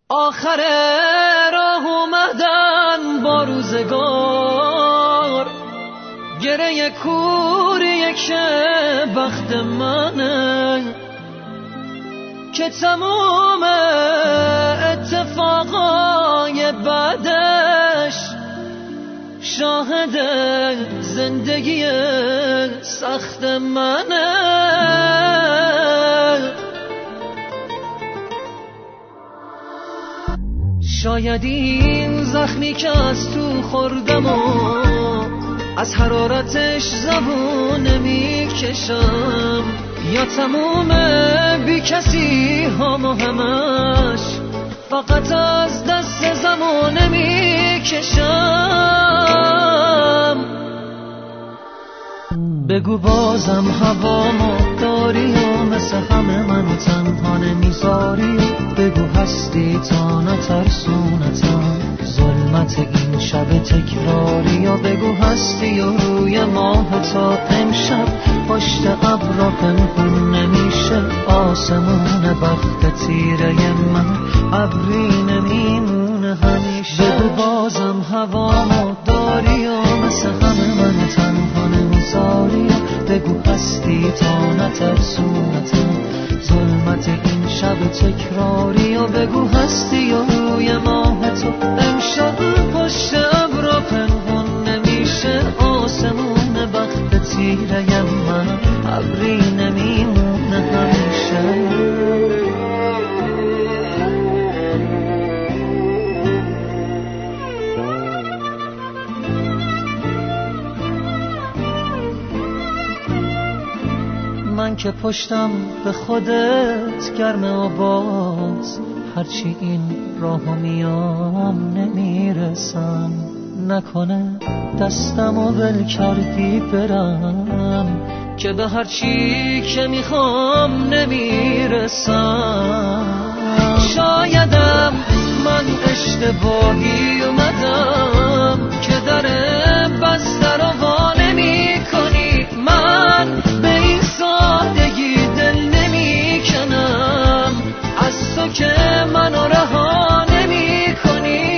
آخر راه اومدن با روزگار، گره کوریه که بخت منه، که تمام اتفاقای بعدش شاهد زندگی سخت منه. شاید این زخمی که از تو خوردم و از حرارتش زبون نمیکشم، یا تموم بی کسی هم و همش فقط از دست زمان نمیکشم. بگو بازم هوامو داری و مثل همه من تنها نمیذاری، بگو هستی تا نترسونتم ظلمت این شب تکراری، و بگو هستی و روی ماه تا امشب پشت ابرا پنهون نمیشه آسمون بخت تیره من ابری نمیمونه همیشه. بگو بازم هوامو داری و مثل همه من تنها نمیذاری، بگو هستی تا نترسونتم ظلمت این شب تکراری، و بگو هستی و روی ماه تو امشب پشت ابرا پنهون نمیشه آسمون بخت تیره من ابری نمیمونه همیشه. من که پشتم به خودت گرمه و باز هرچی این راهو میام نمیرسم، نکنه دستمو ول کردی برم که به هرچی که میخوام نمیرسم. شایدم من اشتباهی اومدم که در بسته رو وا نمی کنی، من به این سادگی دل نمی کنم از تو که منو رها نمی کنی.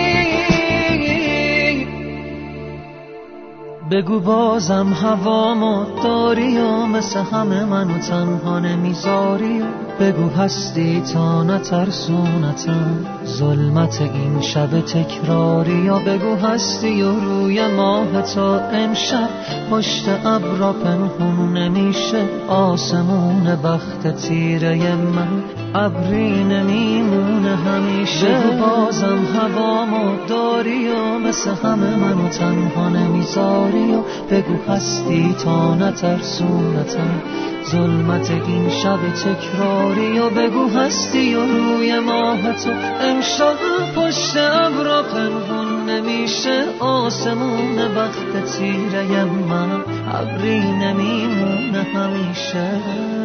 بگو بازم هوامو داری و مثل همه منو تنها نمیذاری، بگو هستی تا نترسونتم ظلمت این شب تکراری، یا بگو هستی و روی ماه تا امشب پشت ابرا پنهون نمیشه آسمون بخت تیره من ابری نمیمونه همیشه. بگو بازم هوامو داری و مثل همه منو تنها نمیذاری، و بگو هستی تا نترسونتم ظلمت این شب تکراری، و بگو هستی و روی ماه تو امشب پشت ابرا پنهون نمیشه آسمون بخت تیره من ابری نمیمونه همیشه.